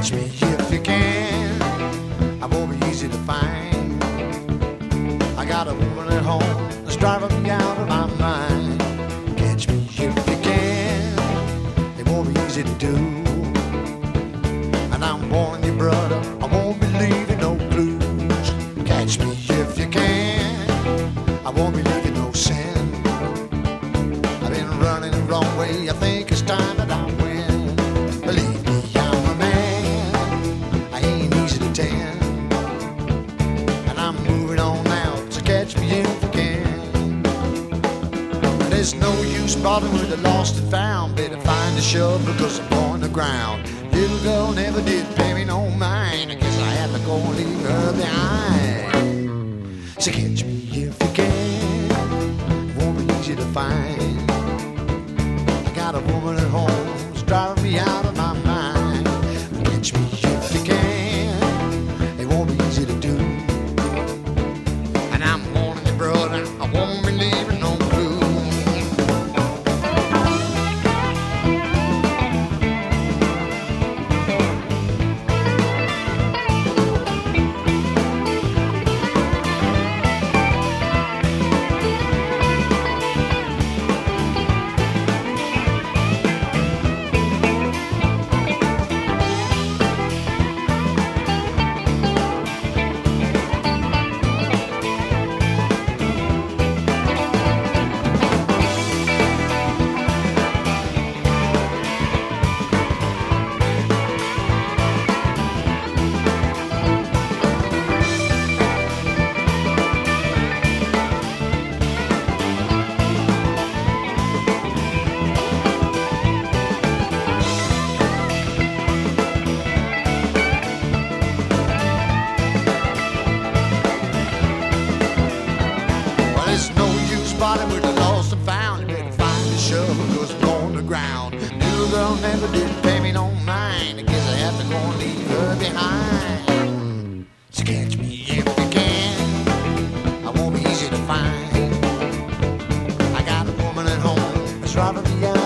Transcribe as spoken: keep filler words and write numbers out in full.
Catch me if you can. I won't be easy to find. I got a woman at home that's driving me out of my mind. Catch me if you can. It won't be easy to do. And I'm warning you, brother, I won't be leaving no clues. Catch me if you can. I won't be leaving no sin. I've been running the wrong way. I think it's time that I win. Believe me, I'm a man. I ain't easy to tend. And I'm moving on now, so catch me if you can. There's no use bothering with the lost and found. Better find a shovel because I'm going to ground. Little girl never did pay me no mind. I guess I had to go and leave her behind. So catch me if you can. It won't be easy to find. I got a woman at home who's driving me out of my mind. Catch me if you can. It won't be easy to do. And I'm warning you, brother, I won't be leaving no clue. There's no use bothering with the lost and found. You better find the shovel because I'm on the ground. Little girl never did pay me no mind. I guess I have to go and leave her behind. So catch me if you can. I won't be easy to find. I got a woman at home that's driving me out.